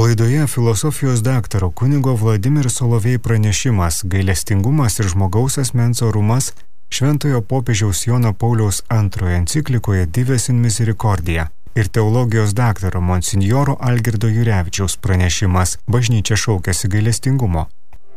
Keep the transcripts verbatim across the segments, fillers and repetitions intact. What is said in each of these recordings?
Laidoje filosofijos daktaro kunigo Vladimir Solovej pranešimas Gailestingumas ir žmogaus asmens orumas Šventojo popiežiaus Jono Pauliaus antrojo enciklikoje Dives in Misericordia ir teologijos daktaro monsinjoro Algirdo Jurevičiaus pranešimas Bažnyčia šaukiasi gailestingumo.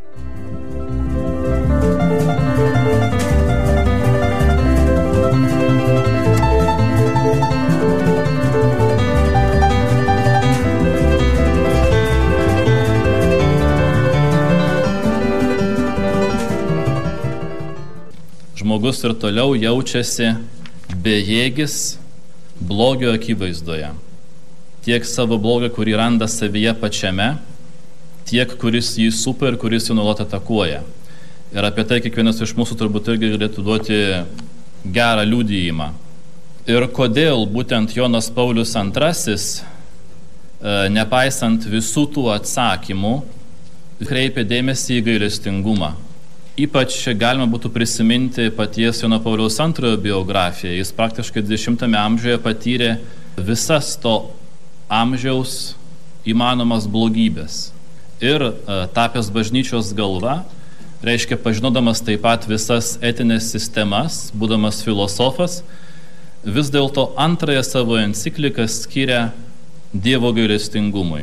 Žmogus ir toliau jaučiasi bejėgis blogio akivaizdoje. Tiek savo blogio, kurį randa savyje pačiame, tiek kuris jį supa ir kuris jį nuolat atakuoja. Ir apie tai kiekvienas iš mūsų turbūt irgi galėtų duoti gerą liudijimą. Ir kodėl būtent Jonas Paulius antrasis, nepaisant visų tų atsakymų, kreipia dėmesį į gailestingumą. Ypač galima būtų prisiminti paties Jono Pauliaus antrojo biografiją. Jis praktiškai dvidešimtame amžiuje patyrė visas to amžiaus įmanomas blogybės. Ir tapęs bažnyčios galva, reiškia pažinodamas taip pat visas etinės sistemas, būdamas filosofas, vis dėlto antrąją savo encikliką skiria Dievo gailestingumui.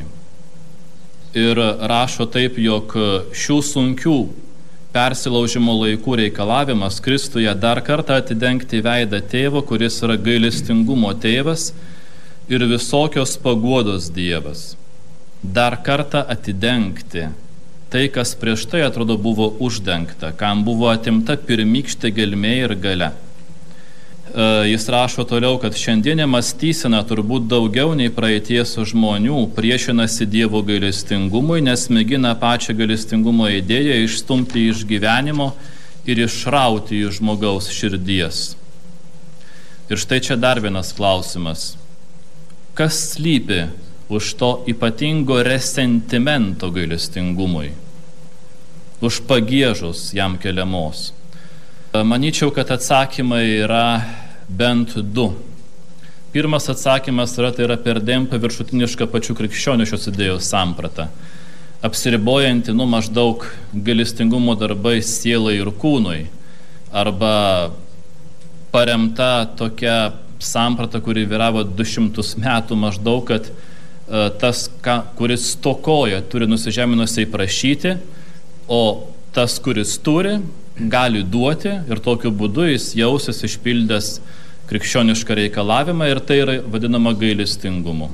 Ir rašo taip, jog šių sunkių persilaužimo laikų reikalavimas Kristuje dar kartą atidengti veidą tėvo, kuris yra gailestingumo tėvas ir visokios paguodos Dievas. Dar kartą atidengti tai, kas prieš tai atrodo buvo uždengta, kam buvo atimta pirmykštė gelmė ir galia. Jis rašo toliau, kad šiandienė mąstysena turbūt daugiau nei praeities žmonių priešinasi Dievo gailestingumui, nes mėgina pačią gailestingumo idėją išstumti iš gyvenimo ir išrauti iš žmogaus širdies. Ir štai čia dar vienas klausimas. Kas slypi už to ypatingo resentimento gailestingumui? Už pagiežos jam keliamos? Manyčiau, kad atsakymai yra bent du. Pirmas atsakymas yra, tai yra perdėm paviršutiniška pačių krikščionių šios idėjos samprata, apsiribojanti nu maždaug gailestingumo darbais sielai ir kūnui, arba paremta tokia samprata, kuri vyravo du šimtus metų maždaug, kad uh, tas, ka, kuris stokoja, turi nusižeminusiai prašyti, o tas, kuris turi, gali duoti ir tokiu būdu jis jausis išpildęs krikščionišką reikalavimą ir tai yra vadinama gailestingumu.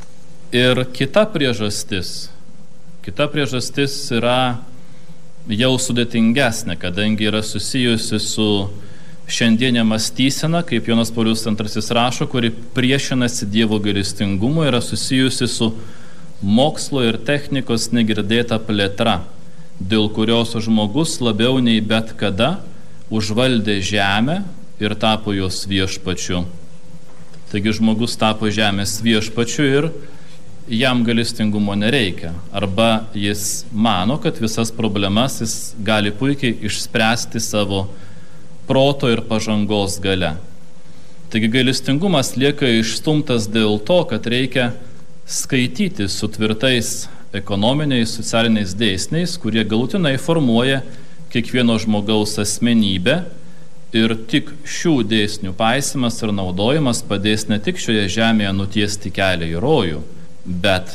Ir kita priežastis, kita priežastis yra jau sudėtingesnė, kadangi yra susijusi su šiandienė mąstysena, kaip Jonas Paulius antrasis rašo, kuri priešinasi Dievo gailestingumu, yra susijusi su mokslo ir technikos negirdėta plėtra, dėl kurios žmogus labiau nei bet kada užvaldė žemę ir tapo jos viešpačiu. Taigi žmogus tapo žemės viešpačiu ir jam gailestingumo nereikia. Arba jis mano, kad visas problemas jis gali puikiai išspręsti savo proto ir pažangos gale. Taigi gailestingumas lieka išstumtas dėl to, kad reikia skaityti su tvirtais ekonominiais, socialiniais dėsniais, kurie galutinai formuoja kiekvieno žmogaus asmenybę ir tik šių dėsnių paisimas ir naudojimas padės ne tik šioje žemėje nutiesti kelią į rojų, bet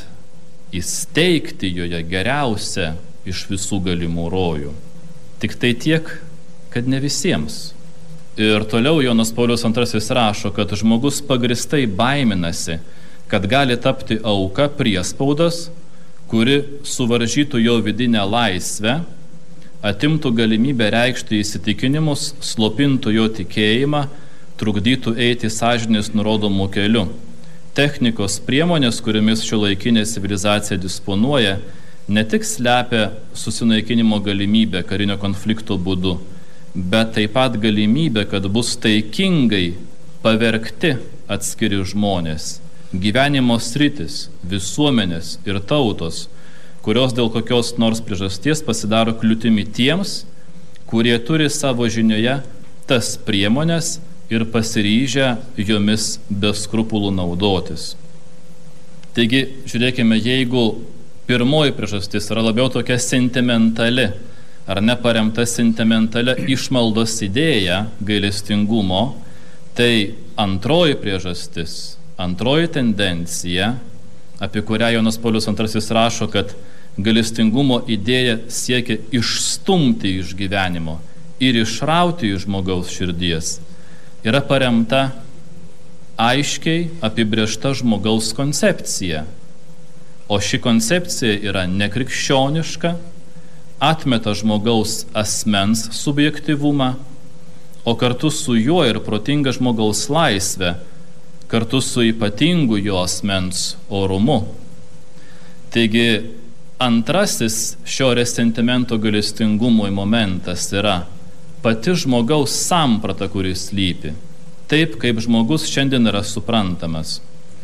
įsteigti joje geriausią iš visų galimų rojų. Tik tai tiek, kad ne visiems. Ir toliau Jonas Paulius antrasis rašo, kad žmogus pagristai baiminasi, kad gali tapti auka priespaudos, kuri suvaržytų jo vidinę laisvę, atimtų galimybę reikšti įsitikinimus, slopintų jo tikėjimą, trukdytų eiti sąžinės nurodomų keliu. Technikos priemonės, kuriamis šiuolaikinė civilizacija disponuoja, ne tik slepia susinaikinimo galimybę karinio konflikto būdu, bet taip pat galimybę, kad bus taikingai pavergti atskiri žmonės. Gyvenimo sritis, visuomenės ir tautos, kurios dėl kokios nors priežasties pasidaro kliūtimi tiems, kurie turi savo žinioje tas priemonės ir pasiryžę jomis be skrupulų naudotis. Taigi, žiūrėkime, jeigu pirmoji priežastis yra labiau tokia sentimentali, ar neparemta sentimentalia išmaldos idėja gailestingumo, tai antroji priežastis, antroji tendencija, apie kurią Jonas Paulius antrasis rašo, kad gailestingumo idėja siekia išstumti iš gyvenimo ir išrauti iš žmogaus širdies, yra paremta aiškiai apibrėžta žmogaus koncepcija. O ši koncepcija yra nekrikščioniška, atmeta žmogaus asmens subjektyvumą, o kartu su juo ir protinga žmogaus laisvė, kartu su ypatingu jo asmens orumu. Taigi, antrasis šio resentimento gailestingumui momentas yra pati žmogaus samprata, kuris slypi, taip kaip žmogus šiandien yra suprantamas.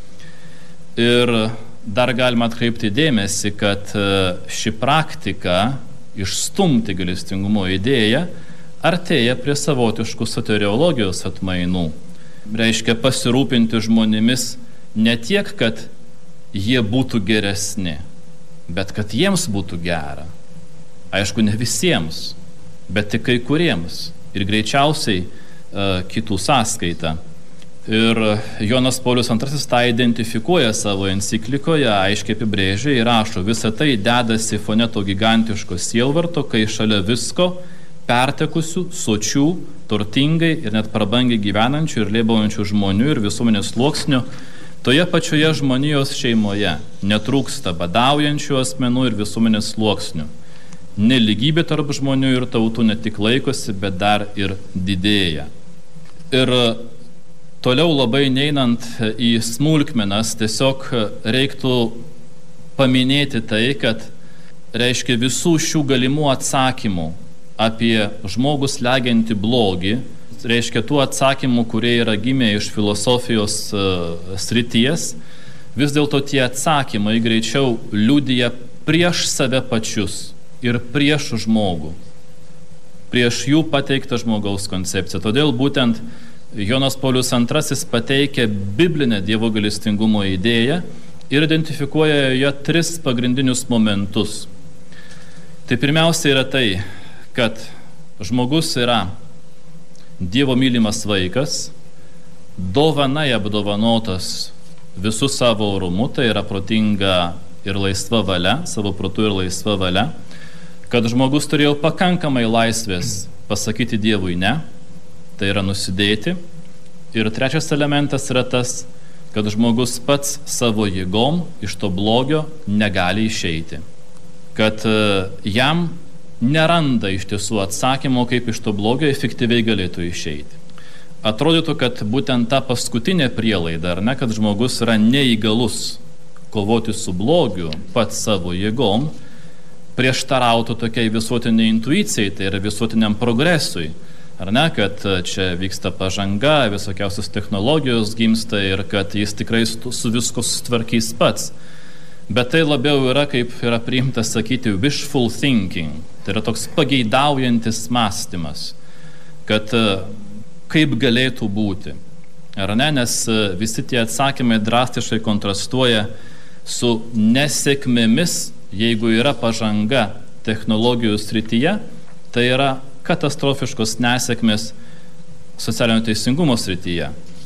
Ir dar galima atkreipti dėmesį, kad ši praktika išstumti gailestingumo idėją artėja prie savotiškų soteriologijos atmainų. Reiškia pasirūpinti žmonėmis ne tiek, kad jie būtų geresni, bet kad jiems būtų gera. Aišku, ne visiems, bet tik kai kuriems ir greičiausiai uh, kitų sąskaita. Ir Jonas Paulius antrasis tą identifikuoja savo enciklikoje, aiškiai apibrėžia ir rašo, visa tai dedasi fone to gigantiško sielvarto, kai šalia visko pertekusių, sočių, turtingai ir net prabangiai gyvenančių ir lėbaujančių žmonių ir visuomenės sluoksnių, toje pačioje žmonijos šeimoje netrūksta badaujančių asmenų ir visuomenės sluoksnių. Nelygybė tarp žmonių ir tautų ne tik laikosi, bet dar ir didėja. Ir toliau labai neinant į smulkmenas, tiesiog reiktų paminėti tai, kad reiškia visų šių galimų atsakymų apie žmogų slegiantį blogį, reiškia tų atsakymų, kurie yra gimę iš filosofijos uh, srities, vis dėlto tie atsakymai greičiau liudija prieš save pačius ir prieš žmogų, prieš jų pateiktą žmogaus koncepciją. Todėl būtent Jonas Paulius antrasis pateikia biblinę Dievo gailestingumo idėją ir identifikuoja joje tris pagrindinius momentus. Tai pirmiausia yra tai, kad žmogus yra Dievo mylimas vaikas, dovanai apdovanotas visų savo orumu, tai yra protinga ir laisva valia, savo protu ir laisva valia, kad žmogus turėjo pakankamai laisvės pasakyti Dievui ne, tai yra nusidėti. Ir trečias elementas yra tas, kad žmogus pats savo jėgom iš to blogio negali išeiti. Kad jam neranda iš tiesų atsakymo, kaip iš to blogio efektyviai galėtų išeiti. Atrodytų, kad būtent ta paskutinė prielaida, ar ne, kad žmogus yra neįgalus kovoti su blogiu pats savo jėgom, prieštarautų tokiai visuotiniai intuicijai, tai yra visuotiniam progresui. Ar ne, kad čia vyksta pažanga, visokiausios technologijos gimsta ir kad jis tikrai su visko sutvarkys pats. Bet tai labiau yra, kaip yra priimta sakyti, wishful thinking. Tai yra toks pageidaujantis mąstymas, kad kaip galėtų būti. Ar ne, nes visi tie atsakymai drastiškai kontrastuoja su nesėkmėmis, jeigu yra pažanga technologijų srityje, tai yra katastrofiškos nesėkmės socialinio teisingumo srityje.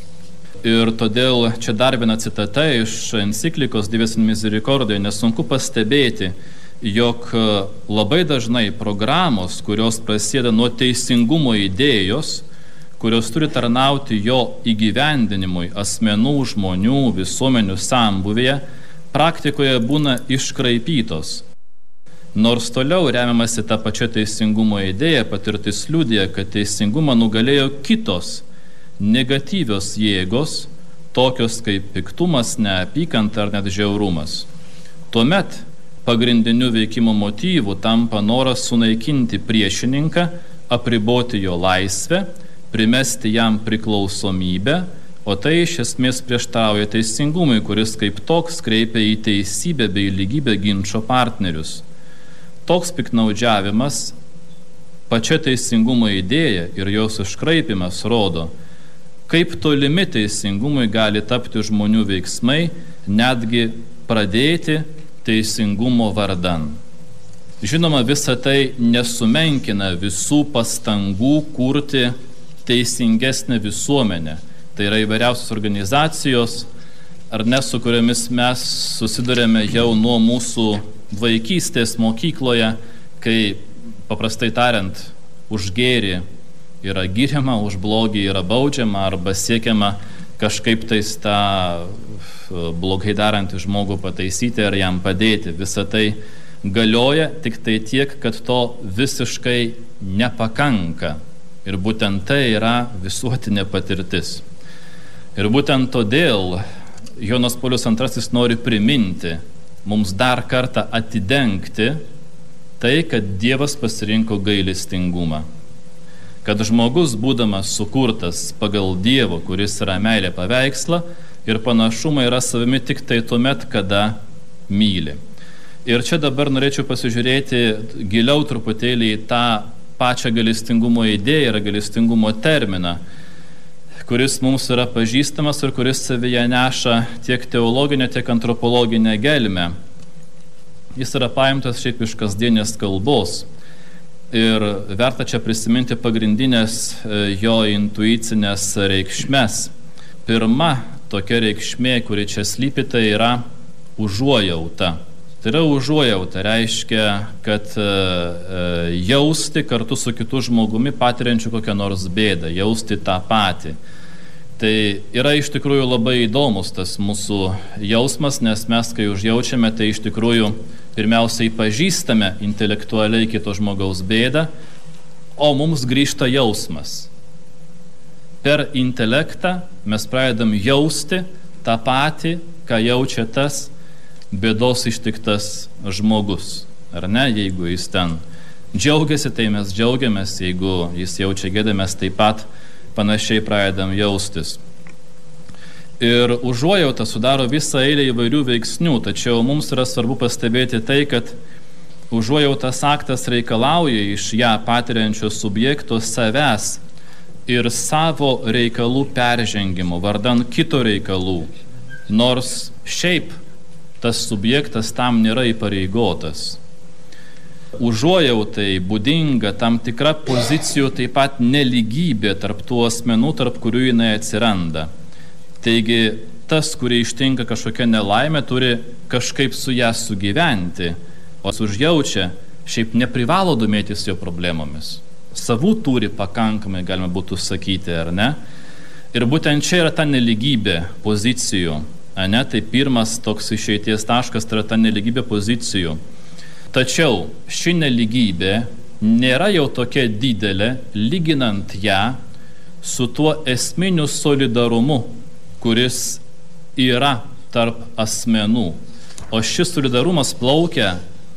Ir todėl čia dar viena citata iš enciklikos Dives in Misericordiae, nesunku pastebėti, jog labai dažnai programos, kurios prasideda nuo teisingumo idėjos, kurios turi tarnauti jo įgyvendinimui asmenų, žmonių, visuomenių sambūvėje, praktikoje būna iškraipytos. Nors toliau remiamasi tą pačią teisingumo idėją, patirtis liudija, kad teisingumą nugalėjo kitos negatyvios jėgos, tokios kaip piktumas, neapykanta ar net žiaurumas. Tuomet pagrindiniu veikimo motyvu tampa noras sunaikinti priešininką, apriboti jo laisvę, primesti jam priklausomybę, o tai iš esmės prieštarauja teisingumui, kuris kaip toks kreipia į teisybę bei lygybę ginčo partnerius. Toks piknaudžiavimas, pačia teisingumo idėja ir jos iškraipimas rodo, kaip tolimi teisingumui gali tapti žmonių veiksmai, netgi pradėti teisingumo vardan. Žinoma, visa tai nesumenkina visų pastangų kurti teisingesnę visuomenę. Tai yra įvairiausios organizacijos, ar ne, su kuriomis mes susidurėme jau nuo mūsų vaikystės mokykloje, kai, paprastai tariant, už gėrį yra giriama, už blogį yra baudžiama arba siekiama kažkaip tais tą blogai darantį žmogų pataisyti ar jam padėti. Visa tai galioja, tik tai tiek, kad to visiškai nepakanka. Ir būtent tai yra visuotinė patirtis. Ir būtent todėl Jonas Paulius antrasis nori priminti, mums dar kartą atidengti tai, kad Dievas pasirinko gailestingumą. Kad žmogus, būdamas sukurtas pagal Dievo, kuris yra meilė paveikslą, ir panašumą yra savimi tik tai tuomet, kada myli. Ir čia dabar norėčiau pasižiūrėti giliau truputėlį į tą pačią gailestingumo idėją ir gailestingumo terminą, kuris mums yra pažįstamas ir kuris savyje neša tiek teologinę, tiek antropologinę gelmę. Jis yra paimtas šiaip iš kasdienės kalbos ir verta čia prisiminti pagrindinės jo intuicinės reikšmes. Pirma tokia reikšmė, kuri čia slypi, tai yra užuojauta. Tai yra užuojauta, reiškia, kad e, jausti kartu su kitu žmogumi patiriančiu kokią nors bėdą, jausti tą patį. Tai yra iš tikrųjų labai įdomus tas mūsų jausmas, nes mes, kai užjaučiame, tai iš tikrųjų pirmiausiai pažįstame intelektualiai kito žmogaus bėdą, o mums grįžta jausmas. Per intelektą mes pradedam jausti tą patį, ką jaučia tas bėdos ištiktas žmogus. Ar ne? Jeigu jis ten džiaugiasi, tai mes džiaugiamės, jeigu jis jaučia gėdą, mes taip pat panašiai pradedam jaustis. Ir užuojauta sudaro visą eilę įvairių veiksnių, tačiau mums yra svarbu pastebėti tai, kad užuojautas aktas reikalauja iš ją patiriančio subjekto savęs ir savo reikalų peržengimo, vardan kito reikalų, nors šiaip tas subjektas tam nėra įpareigotas. Užuojautai būdinga tam tikra pozicijų taip pat nelygybė tarp tų asmenų, tarp kurių jinai atsiranda. Taigi, tas, kurį ištinka kažkokia nelaimė, turi kažkaip su ją sugyventi, o užjaučia, šiaip neprivalo domėtis jo problemomis. Savų turi pakankamai, galima būtų sakyti, ar ne? Ir būtent čia yra ta nelygybė pozicijų. Ne, tai pirmas toks išeities taškas, tai yra ta nelygybė pozicijų. Tačiau ši nelygybė nėra jau tokia didelė, lyginant ją su tuo esminiu solidarumu, kuris yra tarp asmenų. O šis solidarumas plaukia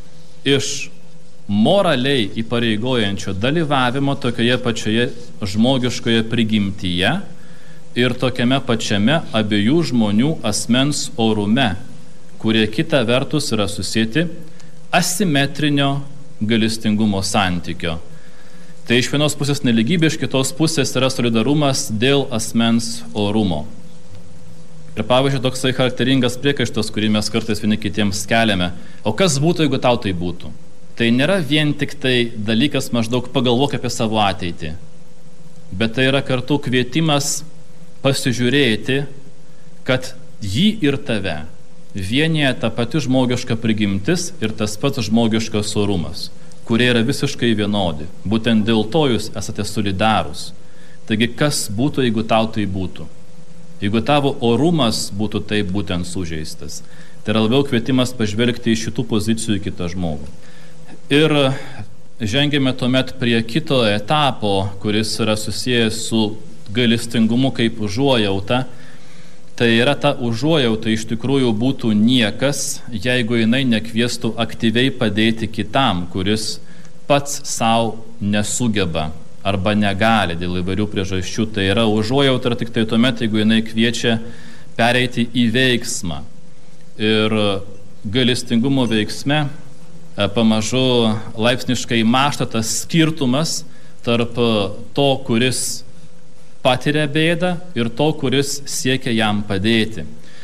iš moraliai įpareigojančio dalyvavimo tokioje pačioje žmogiškoje prigimtyje ir tokiame pačiame abiejų žmonių asmens orume, kurie kita vertus yra susieti asimetrinio gailestingumo santykio. Tai iš vienos pusės nelygybė, iš kitos pusės yra solidarumas dėl asmens orumo. Ir pavyzdžiui, toksai charakteringas priekaištas, kurį mes kartais vieni kitiems keliame. O kas būtų, jeigu tau tai būtų? Tai nėra vien tik tai dalykas maždaug pagalvok apie savo ateitį, bet tai yra kartu kvietimas pasižiūrėti, kad jį ir tave vienyje ta pati žmogiška prigimtis ir tas pats žmogiškas orumas, kurie yra visiškai vienodi. Būtent dėl to jūs esate solidarūs. Taigi, kas būtų, jeigu tau tai būtų? Jeigu tavo orumas būtų taip būtent sužeistas, tai yra labiau kvietimas pažvelgti iš šitų pozicijų į kitą žmogų. Ir žengėme tuomet prie kito etapo, kuris yra susijęs su gailestingumu kaip užuojauta. Tai yra ta užuojauta iš tikrųjų būtų niekas, jeigu jinai nekviestų aktyviai padėti kitam, kuris pats savo nesugeba arba negali dėl įvairių priežasčių. Tai yra užuojauta ir tik tai tuomet, jeigu jinai kviečia pereiti į veiksmą. Ir gailestingumo veiksme pamažu laipsniškai mažta tas skirtumas tarp to, kuris patiria bėdą ir to, kuris siekia jam padėti.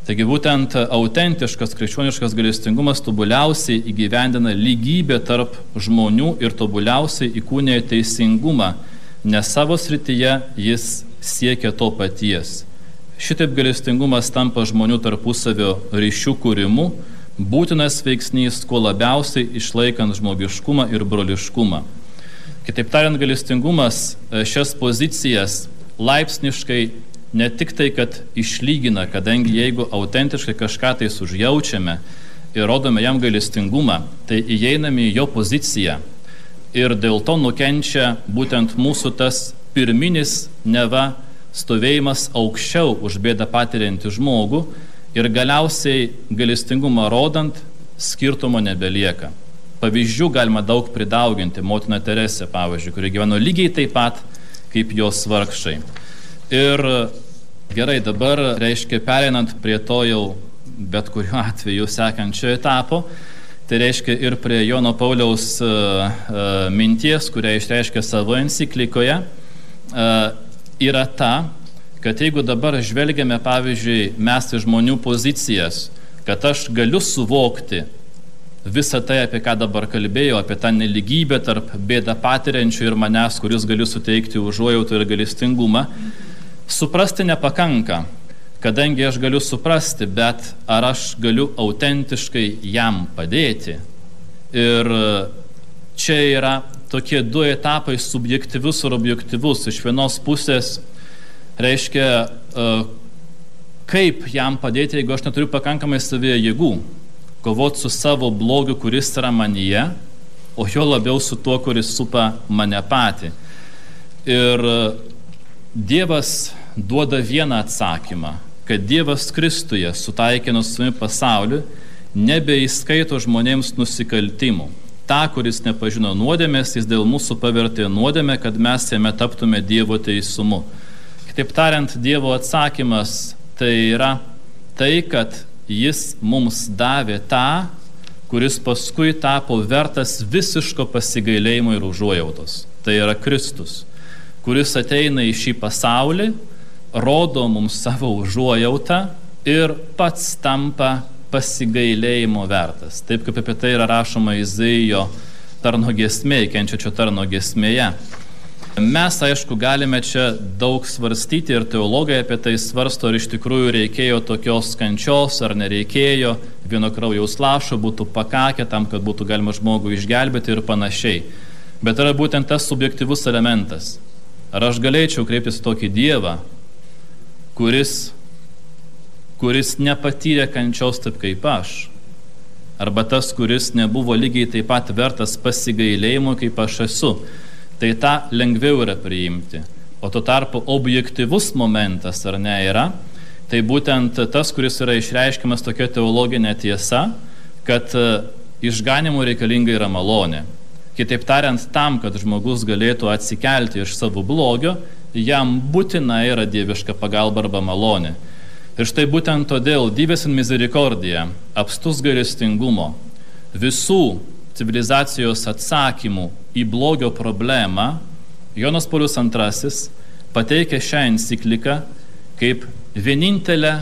Taigi būtent autentiškas krikščioniškas gailestingumas tobuliausiai įgyvendina lygybę tarp žmonių ir tobuliausiai įkūnija teisingumą, nes savo srityje jis siekia to paties. Šitaip gailestingumas tampa žmonių tarpusavio ryšių kūrimu, būtinas veiksnys, kuo labiausiai išlaikant žmogiškumą ir broliškumą. Kitaip tariant, gailestingumas šias pozicijas laipsniškai ne tik tai, kad išlygina, kadangi jeigu autentiškai kažką tai užjaučiame ir rodome jam gailestingumą, tai įeiname į jo poziciją ir dėl to nukenčia būtent mūsų tas pirminis neva stovėjimas aukščiau už bėdą patiriantį žmogų ir galiausiai gailestingumą rodant skirtumo nebelieka. Pavyzdžių galima daug pridauginti. Motina Teresė, pavyzdžiui, kuri gyveno lygiai taip pat kaip jos vargšai. Ir gerai, dabar, reiškia, pereinant prie to jau bet kuriuo atveju sekančio etapo, tai reiškia ir prie Jono Pauliaus uh, uh, minties, kurią išreiškia savo enciklikoje, uh, yra ta, kad jeigu dabar žvelgiame, pavyzdžiui, mes į žmonių pozicijas, kad aš galiu suvokti visą tai, apie ką dabar kalbėjau, apie tą neligybę tarp bėdą patiriančių ir manęs, kuris galiu suteikti užuojautą ir gailestingumą, suprasti nepakanka, kadangi aš galiu suprasti, bet ar aš galiu autentiškai jam padėti. Ir čia yra tokie du etapai, subjektyvus ir objektyvus. Iš vienos pusės reiškia, kaip jam padėti, jeigu aš neturiu pakankamai savyje jėgų, kovoti su savo blogiu, kuris yra manyje, o jo labiau su tuo, kuris supa mane patį. Ir Dievas duoda vieną atsakymą, kad Dievas Kristuje sutaikino su savimi pasauliu, nebeįskaito žmonėms nusikaltimų. Ta, kuris nepažino nuodėmės, jis dėl mūsų pavertė nuodėmę, kad mes jame taptume Dievo teisumu. Kitaip tariant, Dievo atsakymas tai yra tai, kad jis mums davė tą, kuris paskui tapo vertas visiško pasigailėjimo ir užuojautos. Tai yra Kristus, kuris ateina į šį pasaulį, rodo mums savo užuojautą ir pats tampa pasigailėjimo vertas. Taip kaip apie tai yra rašoma Izaijo tarno giesmėje, kenčiančio tarno giesmėje. Mes, aišku, galime čia daug svarstyti ir teologai apie tai svarsto, ar iš tikrųjų reikėjo tokios kančios, ar nereikėjo, vieno kraujaus lašo būtų pakakę tam, kad būtų galima žmogų išgelbėti ir panašiai. Bet yra būtent tas subjektyvus elementas. Ar aš galėčiau kreiptis į tokį Dievą, kuris, kuris nepatyrė kančios taip kaip aš, arba tas, kuris nebuvo lygiai taip pat vertas pasigailėjimo kaip aš esu, tai tą lengviau yra priimti. O tuo tarpu objektyvus momentas, ar ne, yra, tai būtent tas, kuris yra išreiškiamas tokia teologinė tiesa, kad išganimų reikalinga yra malonė. Kitaip tariant, tam, kad žmogus galėtų atsikelti iš savo blogio, jam būtina yra dieviška pagalba arba malonė. Ir štai būtent todėl Dives in Misericordia, apstus gailestingumo, visų civilizacijos atsakymų į blogio problemą, Jonas Paulius antrasis pateikia šią encikliką kaip vienintelę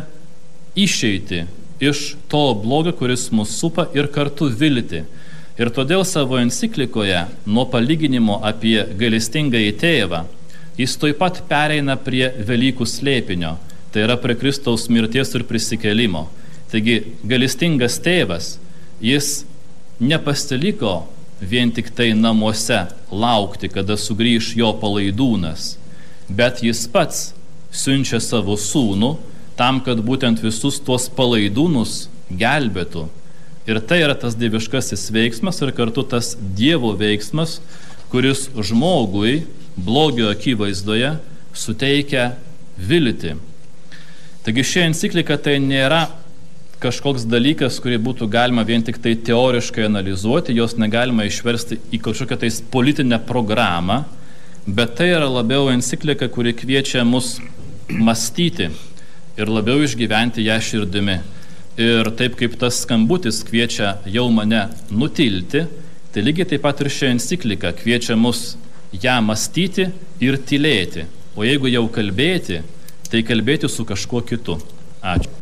išeitį iš to blogio, kuris mus supa, ir kartu viltį. Ir todėl savo enciklikoje nuo palyginimo apie gailestingąjį tėvą jis taip pat pereina prie Velykų slėpinio, tai yra prie Kristaus mirties ir prisikėlimo. Taigi gailestingas tėvas, jis nepasiliko vien tik tai namuose laukti, kada sugrįš jo palaidūnas, bet jis pats siunčia savo sūnų tam, kad būtent visus tuos palaidūnus gelbėtų. Ir tai yra tas dieviškasis veiksmas ir kartu tas Dievo veiksmas, kuris žmogui blogio akivaizdoje suteikia viltį. Taigi ši enciklika tai nėra kažkoks dalykas, kurį būtų galima vien tik tai teoriškai analizuoti, jos negalima išversti į kažkokią tais politinę programą, bet tai yra labiau enciklika, kuri kviečia mus mąstyti ir labiau išgyventi ją širdimi. Ir taip kaip tas skambutis kviečia jau mane nutilti, tai lygiai taip pat ir ši enciklika kviečia mus ją mąstyti ir tylėti. O jeigu jau kalbėti, tai kalbėti su kažkuo kitu. Ačiū.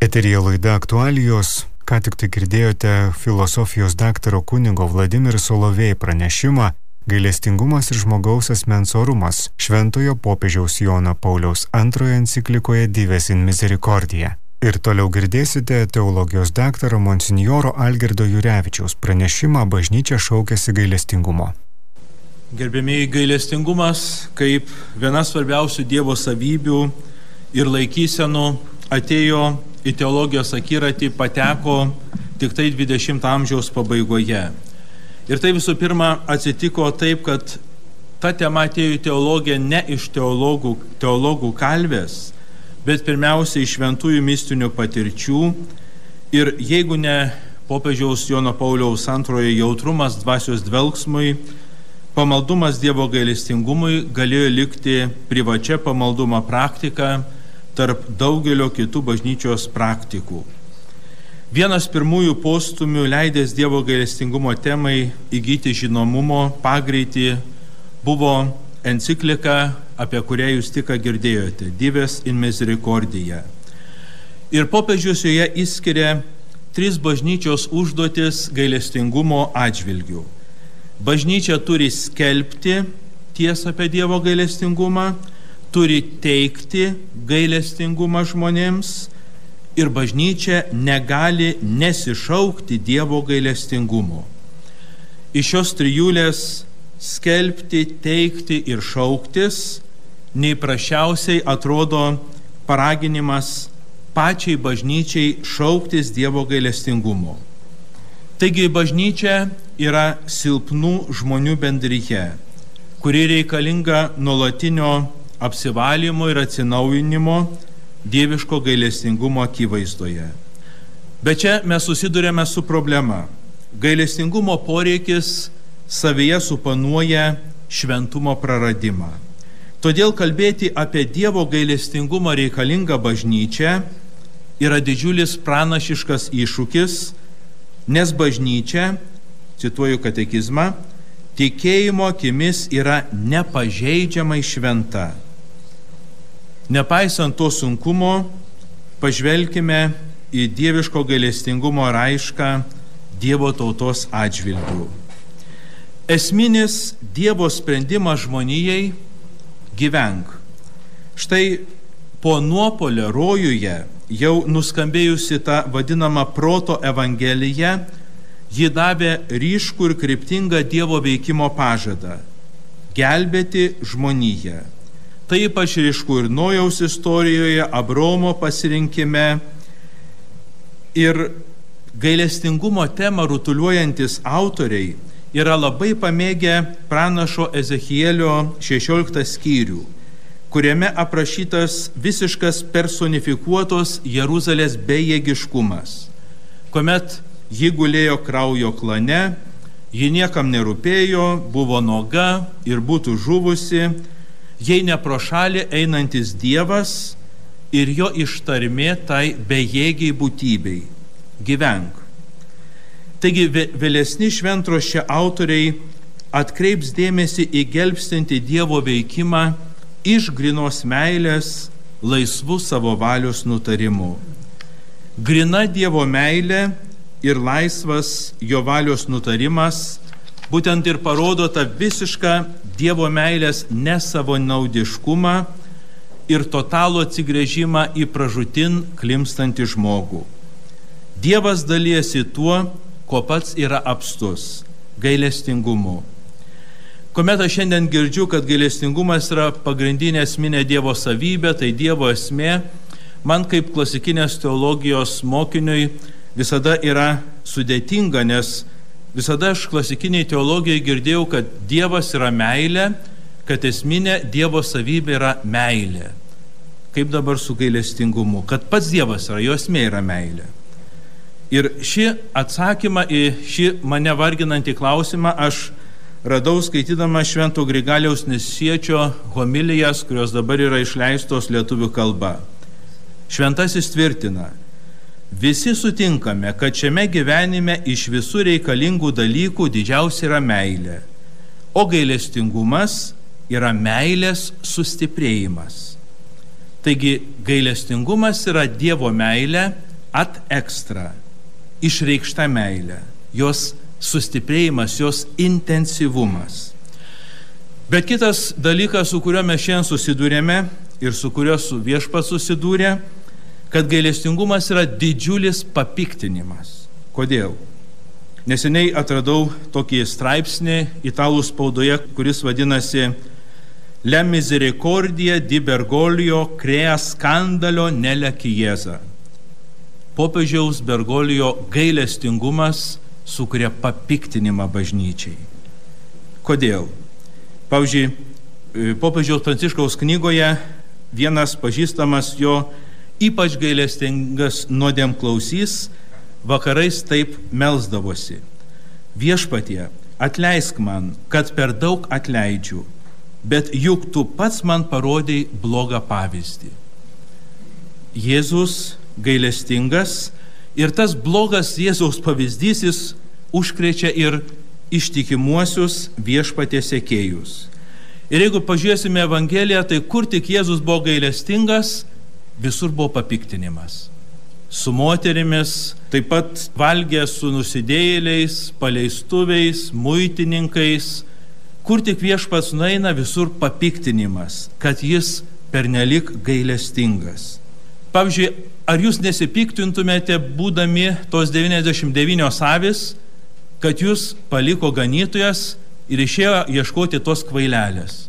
Eteryje laida aktualijos, ką tik tai girdėjote filosofijos daktaro kunigo Vladimir Solovej pranešimą Gailestingumas ir žmogaus asmens orumas Šventojo popiežiaus Jono Pauliaus antrojo enciklikoje Dives in Misericordia. Ir toliau girdėsite teologijos daktaro monsinjoro Algirdo Jurevičiaus pranešimą Bažnyčia šaukiasi gailestingumo. Gerbėmiai, gailestingumas kaip viena svarbiausių Dievo savybių ir laikysenų atėjo į teologijos akiratį, pateko tik tai dvidešimto amžiaus pabaigoje. Ir tai visų pirma atsitiko taip, kad ta tema atėjo į teologiją ne iš teologų, teologų kalvės, bet pirmiausia iš šventųjų mistinių patirčių. Ir jeigu ne popiežiaus Jono Pauliaus antrojo jautrumas dvasios dvelksmui, pamaldumas Dievo gailestingumui galėjo likti privačia pamaldumo praktika tarp daugelio kitų bažnyčios praktikų. Vienas pirmųjų postumių leidęs Dievo gailestingumo temai įgyti žinomumo pagreitį buvo enciklika, apie kurią jūs tik girdėjote, Dives in Misericordia. Ir popiežius joje išskiria tris bažnyčios užduotis gailestingumo atžvilgių. Bažnyčia turi skelbti tiesą apie Dievo gailestingumą, turi teikti gailestingumą žmonėms ir bažnyčia negali nesišaukti Dievo gailestingumo. Iš šios trijulės skelbti, teikti ir šauktis neįprasčiausiai atrodo paraginimas pačiai bažnyčiai šauktis Dievo gailestingumo. Taigi bažnyčia yra silpnų žmonių bendryje, kuri reikalinga nuolatinio apsivalymo ir atsinaujinimo dieviško gailestingumo akivaizdoje. Bet čia mes susidurėme su problema. Gailestingumo poreikis savyje suponuoja šventumo praradimą. Todėl kalbėti apie Dievo gailestingumą reikalingą bažnyčią yra didžiulis pranašiškas iššūkis, nes bažnyčia, cituoju katekizmą, tikėjimo akimis yra nepažeidžiamai šventa. Nepaisant to sunkumo, pažvelkime į dieviško gailestingumo raišką Dievo tautos atžvilgiu. Esminis Dievo sprendimas žmonijai – gyvenk. Štai po nuopuolio rojuje jau nuskambėjusi ta vadinama proto evangelija, ji davė ryškų ir kryptingą Dievo veikimo pažadą – gelbėti žmoniją. Tai ypač ryšku ir Nojaus istorijoje, Abraomo pasirinkime. Ir gailestingumo temą rutuliuojantis autoriai yra labai pamėgę pranašo Ezechielio šešioliktą skyrių, kuriame aprašytas visiškas personifikuotos Jeruzalės bejėgiškumas, kuomet ji gulėjo kraujo klane, ji niekam nerūpėjo, buvo nuoga ir būtų žuvusi, jei ne pro šalį einantis Dievas ir jo ištarmė tai bejėgiai būtybei – gyvenk. Taigi vėlesni šventraščio autoriai atkreips dėmesį į gelbstintį Dievo veikimą iš grynos meilės, laisvų savo valios nutarimų. Grina Dievo meilė ir laisvas jo valios nutarimas būtent ir parodo tą visišką Dievo meilės nesavanaudiškumą ir totalų atsigręžimą į pražūtin klimstantį žmogų. Dievas dalijasi tuo, ko pats yra apstus – gailestingumu. Kuomet aš šiandien girdžiu, kad gailestingumas yra pagrindinė esminė Dievo savybė, tai Dievo esmė, man kaip klasikinės teologijos mokiniui visada yra sudėtinga, nes visada aš klasikiniai teologijai girdėjau, kad Dievas yra meilė, kad esminė Dievo savybė yra meilė. Kaip dabar su gailestingumu? Kad pats Dievas yra, jo esmė yra meilė. Ir šį atsakymą į šį mane varginantį klausimą aš radau skaitydama Švento Grigaliaus Nisiečio homilijas, kurios dabar yra išleistos lietuvių kalba. Šventasis tvirtina: visi sutinkame, kad šiame gyvenime iš visų reikalingų dalykų didžiausia yra meilė, o gailestingumas yra meilės sustiprėjimas. Taigi gailestingumas yra Dievo meilė, ad extra išreikšta meilė, jos sustiprėjimas, jos intensyvumas. Bet kitas dalykas, su kuriuo mes šiandien susidūrėme ir su kuriuo su viešpats susidūrė, kad gailestingumas yra didžiulis papiktinimas. Kodėl? Neseniai atradau tokį straipsnį italų spaudoje, kuris vadinasi La misericordia di Bergoglio crea scandalo nella Chiesa. Popiežiaus Bergoglio gailestingumas sukuria papiktinimą bažnyčiai. Kodėl? Pavyzdžiui, popiežiaus Pranciškaus knygoje vienas pažįstamas jo ypač gailestingas nuodėmklausys vakarais taip melsdavosi: Viešpatie, atleisk man, kad per daug atleidžiu, bet juk tu pats man parodei blogą pavyzdį. Jėzus gailestingas ir tas blogas Jėzaus pavyzdys jis užkrečia ir ištikimuosius viešpaties sekėjus. Ir jeigu pažiūrėsime Evangeliją, tai kur tik Jėzus buvo gailestingas, visur buvo papiktinimas. Su moterimis, taip pat valgė su nusidėjėliais, paleistuviais, muitininkais. Kur tik viešpats nueina, visur papiktinimas, kad jis pernelik gailestingas. Pavyzdžiui, ar jūs nesipiktintumėte, būdami tos devyniasdešimt devynios avis, kad jūs paliko ganytojas ir išėjo ieškoti tos kvailelės?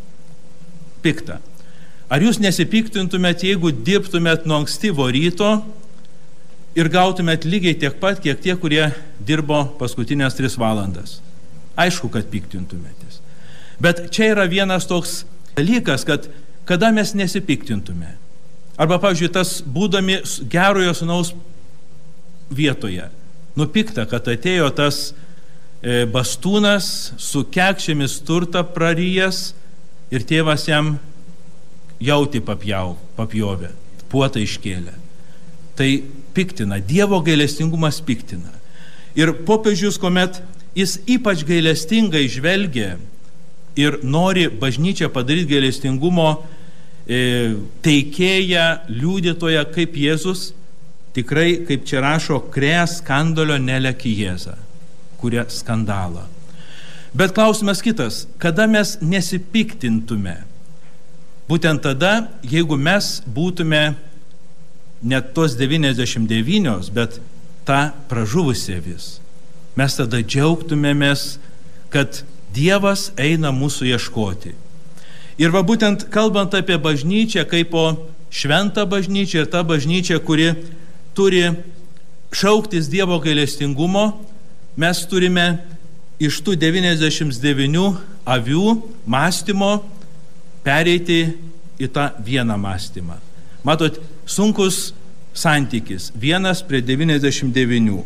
Pikta. Ar jūs nesipiktintumėte, jeigu dirbtumėt nuo ankstyvo ryto ir gautumėt lygiai tiek pat, kiek tie, kurie dirbo paskutinės tris valandas? Aišku, kad piktintumėtės. Bet čia yra vienas toks dalykas, kad kada mes nesipiktintume. Arba, pavyzdžiui, tas būdami gerojo sūnaus vietoje. Nupikta, kad atėjo tas e, bastūnas su kekšėmis turtą prarijęs ir tėvas jam jauti papjau, papjovė, puotą iškėlė. Tai piktina, Dievo gailestingumas piktina. Ir popiežius, kuomet jis ypač gailestingai žvelgia ir nori bažnyčią padaryti gailestingumo e, teikėją, liudytoją kaip Jėzus, tikrai, kaip čia rašo, crea scandalo nella Chiesa, kuria skandalą. Bet klausimas kitas, kada mes nesipiktintume? Būtent tada, jeigu mes būtume net tos devyniasdešimt devynios, bet ta pražuvusi avis. Mes tada džiaugtumėmės, kad Dievas eina mūsų ieškoti. Ir va būtent kalbant apie bažnyčią kaip po šventą bažnyčią ir tą bažnyčią, kuri turi šauktis Dievo gailestingumo, mes turime iš tų devyniasdešimt devynių avių mąstymo pereiti į tą vieną mąstymą. Matot, sunkus santykis, vienas prie devyniasdešimt devynių.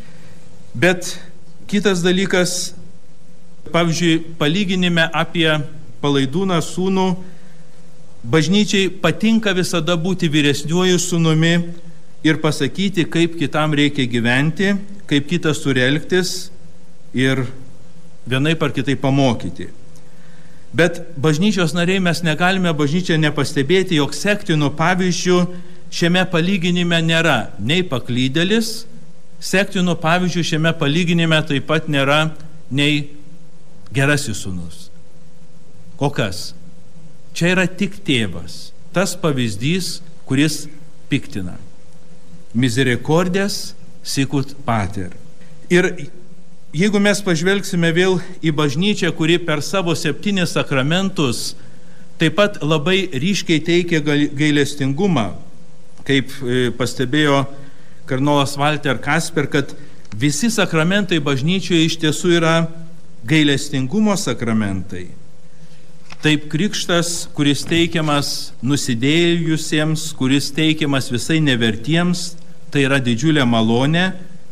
Bet kitas dalykas, pavyzdžiui, palyginime apie palaidūną sūnų, bažnyčiai patinka visada būti vyresniuoju sūnumi ir pasakyti, kaip kitam reikia gyventi, kaip kitas turi elgtis ir vienaip ar kitaip pamokyti. Bet bažnyčios nariai mes negalime bažnyčią nepastebėti, jog sektino pavyzdžių šiame palyginime nėra nei paklydėlis, sektino pavyzdžių šiame palyginime taip pat nėra nei gerasis sūnus. O kas? Čia yra tik tėvas, tas pavyzdys, kuris piktina. Misericordias sicut pater. Ir jeigu mes pažvelgsime vėl į bažnyčią, kuri per savo septynis sakramentus taip pat labai ryškiai teikia gailestingumą, kaip pastebėjo kardinolas Walter Kasper, kad visi sakramentai bažnyčioje iš tiesų yra gailestingumo sakramentai. Taip krikštas, kuris teikiamas nusidėjusiems, kuris teikiamas visai nevertiems, tai yra didžiulė malonė.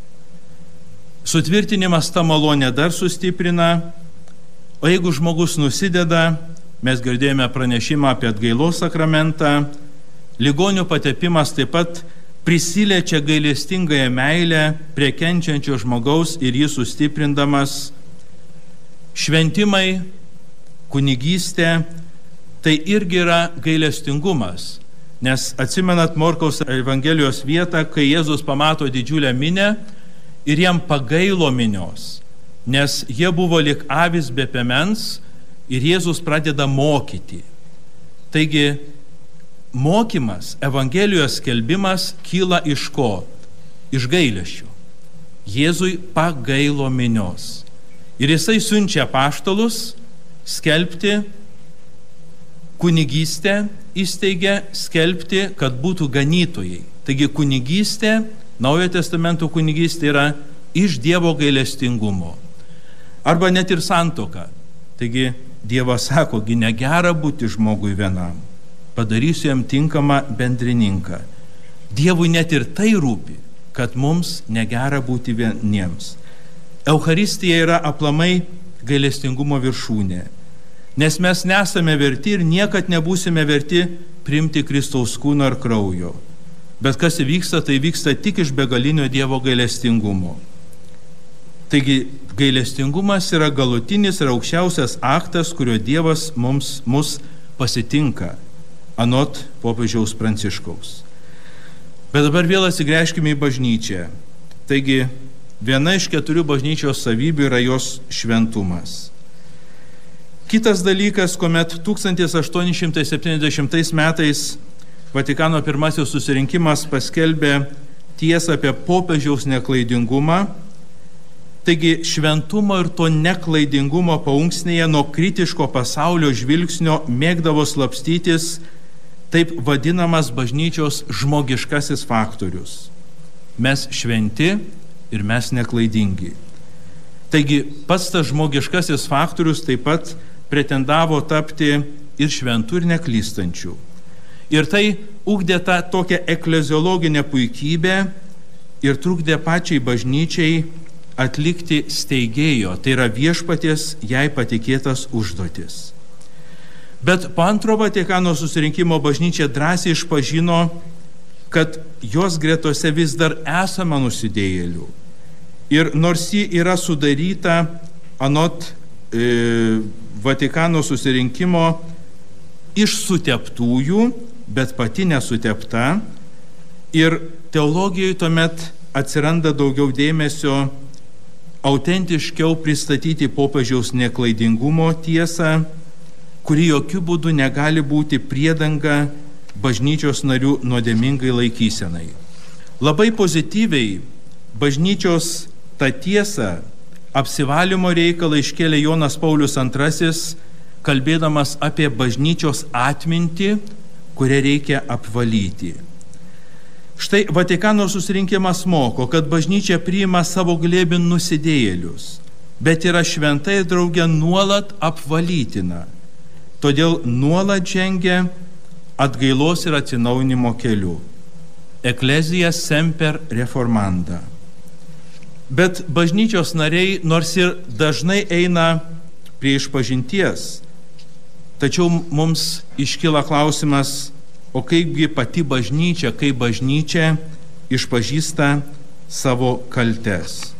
Sutvirtinimas tą malonę dar sustiprina, o jeigu žmogus nusideda, mes girdėjome pranešimą apie atgailos sakramentą, ligonių patepimas taip pat prisiliečia gailestingąją meilę prie kenčiančio žmogaus ir jį sustiprindamas. Šventimai, kunigystė, tai irgi yra gailestingumas. Nes atsimenat Morkaus Evangelijos vietą, kai Jėzus pamato didžiulę minę ir jam pagailo minios, nes jie buvo lyg avis be piemens ir Jėzus pradeda mokyti. Taigi, mokymas, Evangelijos skelbimas kyla iš ko? Iš gailesčio. Jėzui pagailo minios. Ir jisai siunčia apaštalus skelbti kunigystę, įsteigia skelbti, kad būtų ganytojai. Taigi kunigystė, Naujojo testamento kunigystė yra iš Dievo gailestingumo. Arba net ir santuoka. Taigi Dievas sako, gi negera būti žmogui vienam. Padarysiu jam tinkamą bendrininką. Dievui net ir tai rūpi, kad mums negera būti vieniems. Eucharistija yra aplamai gailestingumo viršūnė. Nes mes nesame verti ir niekad nebūsime verti priimti Kristaus kūno ir kraujo. Bet kas įvyksta, tai vyksta tik iš begalinio Dievo gailestingumo. Taigi gailestingumas yra galutinis ir aukščiausias aktas, kurio Dievas mums, mus pasitinka, anot popiežiaus Pranciškaus. Bet dabar vėl atsigręžkime į bažnyčią. Taigi viena iš keturių bažnyčios savybių yra jos šventumas. Kitas dalykas, kuomet tūkstantis aštuoni šimtai septyniasdešimtais metais Vatikano pirmasis susirinkimas paskelbė tiesą apie popiežiaus neklaidingumą, taigi šventumo ir to neklaidingumo paunksnėje nuo kritiško pasaulio žvilgsnio mėgdavo slapstytis taip vadinamas bažnyčios žmogiškasis faktorius. Mes šventi ir mes neklaidingi. Taigi pats tas žmogiškasis faktorius taip pat pretendavo tapti ir šventų ir neklystančių. Ir tai ugdė tą tokią ekleziologinę puikybę ir trukdė pačiai bažnyčiai atlikti steigėjo, tai yra viešpaties jai patikėtas užduotis. Bet po antro Vatikano susirinkimo bažnyčia drąsiai išpažino, kad jos gretose vis dar esama nusidėjėlių. Ir nors ji yra sudaryta anot e, Vatikano susirinkimo iš suteptųjų, bet pati nesutepta, ir teologijoje tuomet atsiranda daugiau dėmesio autentiškiau pristatyti popiežiaus neklaidingumo tiesą, kuri jokių būdų negali būti priedanga bažnyčios narių nuodėmingai laikysenai. Labai pozityviai bažnyčios tą tiesą apsivalymo reikalą iškėlė Jonas Paulius antrasis, kalbėdamas apie bažnyčios atmintį, kurią reikia apvalyti. Štai Vatikano susirinkimas moko, kad bažnyčia priima savo glėbin nusidėjėlius, bet yra šventai drauge nuolat apvalytina. Todėl nuolat žengia atgailos ir atsinaujinimo keliu. Ecclesia semper reformanda. Bet bažnyčios nariai nors ir dažnai eina prie išpažinties, tačiau mums iškyla klausimas, o kaipgi pati bažnyčia, kaip bažnyčia išpažįsta savo kaltes.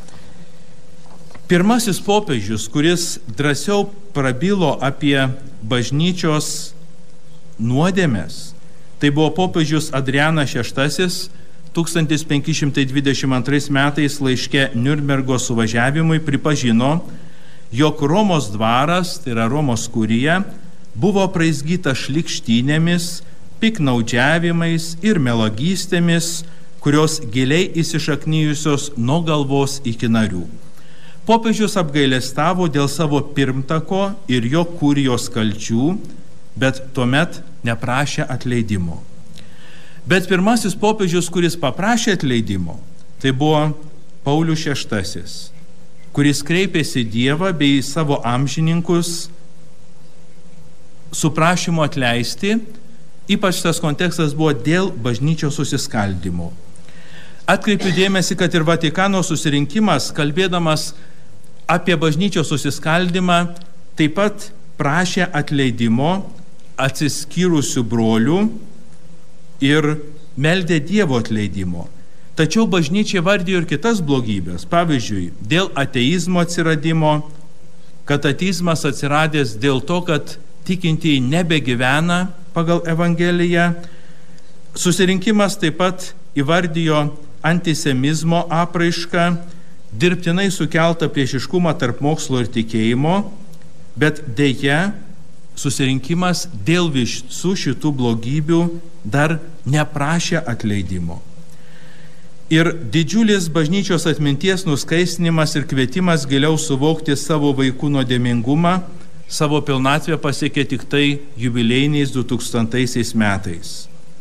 Pirmasis popiežius, kuris drąsiau prabilo apie bažnyčios nuodėmes, tai buvo popiežius Adrianas šeštasis, tūkstantis penki šimtai dvidešimt antrais metais laiške Niurnbergo suvažiavimui pripažino, jog Romos dvaras, tai yra Romos kurija, buvo praizgyta šlykštynėmis, piknaudžiavimais ir melagystėmis, kurios giliai įsišaknyjusios nuo galvos iki narių. Popiežius apgailestavo dėl savo pirmtako ir jo kurijos kalčių, bet tuomet neprašė atleidimo. Bet pirmasis popiežius, kuris paprašė atleidimo, tai buvo Paulius šeštasis, kuris kreipėsi Dievą bei savo amžininkus su prašymu atleisti, ypač tas kontekstas buvo dėl bažnyčios susiskaldimo. Atkreipiu dėmesį, kad ir Vatikano susirinkimas, kalbėdamas apie bažnyčios susiskaldimą, taip pat prašė atleidimo atsiskyrusių brolių ir meldė Dievo atleidimo. Tačiau bažnyčia vardijo ir kitas blogybės, pavyzdžiui, dėl ateizmo atsiradimo, kad ateizmas atsiradęs dėl to, kad tikintieji nebegyvena pagal Evangeliją, Susirinkimas taip pat įvardijo antisemizmo apraišką, dirbtinai sukeltą priešiškumą tarp mokslo ir tikėjimo, bet dėja susirinkimas dėl visų šitų blogybių dar neprašė atleidimo. Ir didžiulis bažnyčios atminties nuskaistinimas ir kvietimas giliau suvokti savo vaikų nuodėmingumą savo pilnatvę pasiekė tik tai jubiliejiniais du tūkstantaisiais metais.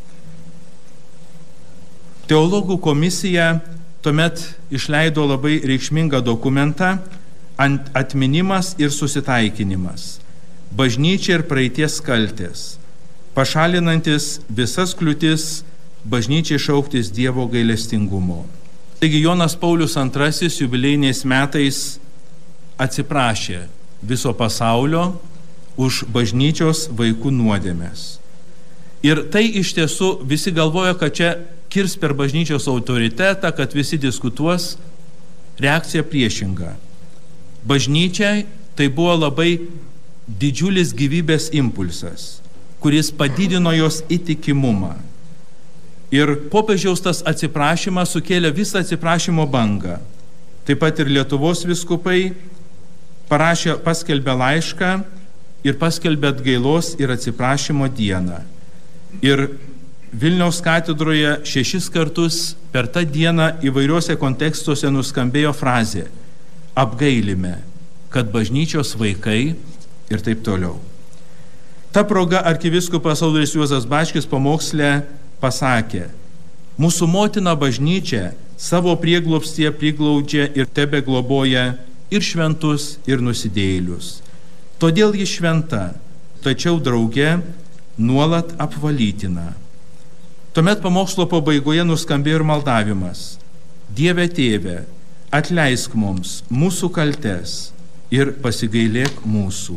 Teologų komisija tuomet išleido labai reikšmingą dokumentą Atminimas ir susitaikinimas. Bažnyčia ir praeities kaltės, pašalinantis visas kliūtis bažnyčiai šauktis Dievo gailestingumo. Taigi Jonas Paulius antrasis jubiliejiniais metais atsiprašė viso pasaulio už bažnyčios vaikų nuodėmes. Ir tai iš tiesų visi galvoja, kad čia kirs per bažnyčios autoritetą, kad visi diskutuos, reakcija priešinga. Bažnyčiai tai buvo labai didžiulis gyvybės impulsas, kuris padidino jos įtikimumą. Ir popiežiaus tas atsiprašymas sukėlė visą atsiprašymo bangą. Taip pat ir Lietuvos vyskupai parašė, paskelbė laišką ir paskelbė atgailos ir atsiprašymo dieną. Ir Vilniaus katedroje šešis kartus per tą dieną įvairiuose kontekstuose nuskambėjo frazė apgailime, kad bažnyčios vaikai ir taip toliau. Ta proga arkivyskupas Audrys Juozas Bačkis pamoksle pasakė, mūsų motina bažnyčia savo prieglobstyje priglaudžia ir tebe globoja ir šventus, ir nusidėjėlius. Todėl ji šventa, tačiau drauge nuolat apvalytina. Tuomet pamokslo pabaigoje nuskambėjo ir maldavimas. Dieve Tėve, atleisk mums mūsų kaltes ir pasigailėk mūsų.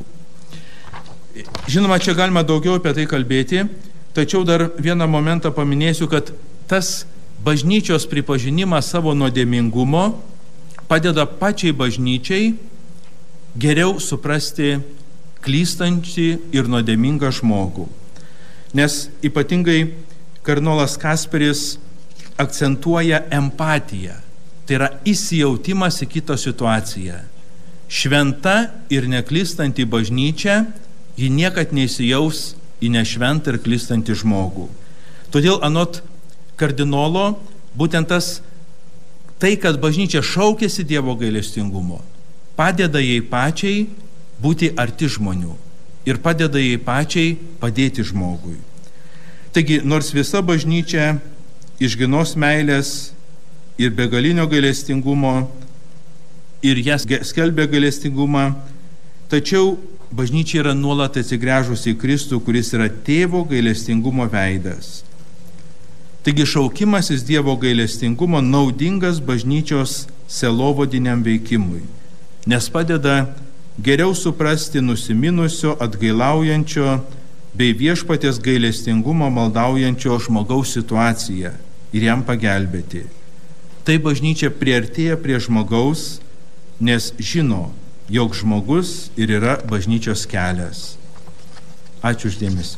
Žinoma, čia galima daugiau apie tai kalbėti, tačiau dar vieną momentą paminėsiu, kad tas bažnyčios pripažinimas savo nuodėmingumo padeda pačiai bažnyčiai geriau suprasti klystantį ir nuodėmingą žmogų. Nes ypatingai kardinolas Kasperis akcentuoja empatiją. Tai yra įsijautimas į kitą situaciją. Šventa ir neklystanti bažnyčia, ji niekad neįsijaus į nešventą ir klystantį žmogų. Todėl anot kardinolo, būtent tas, tai, kad bažnyčia šaukėsi Dievo gailestingumo, padeda jai pačiai būti arti žmonių ir padeda jai pačiai padėti žmogui. Taigi, nors visa bažnyčia iš gynos meilės ir begalinio gailestingumo ir jas skelbia gailestingumą, tačiau bažnyčia yra nuolat atsigręžusi į Kristų, kuris yra tėvo gailestingumo veidas. Taigi šaukimasis Dievo gailestingumo naudingas bažnyčios sielovadiniam veikimui, nes padeda geriau suprasti nusiminusio, atgailaujančio bei viešpaties gailestingumo maldaujančio žmogaus situaciją ir jam pagelbėti. Tai bažnyčia priartėja prie žmogaus, nes žino, jog žmogus ir yra bažnyčios kelias. Ačiū už dėmesį.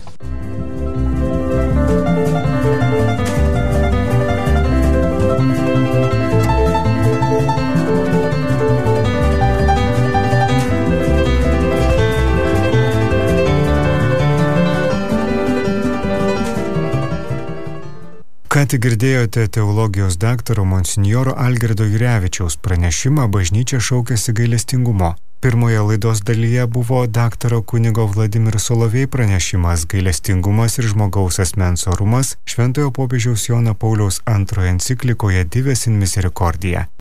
Ką tik girdėjote teologijos daktaro monsinjoro Algirdo Jurevičiaus pranešimą Bažnyčia šaukiasi gailestingumo. Pirmoje laidos dalyje buvo daktaro kunigo Vladimiro Solovej pranešimas Gailestingumas ir žmogaus asmens orumas Šventojo popiežiaus Jono Pauliaus antrojo enciklikoje Dives in Misericordia.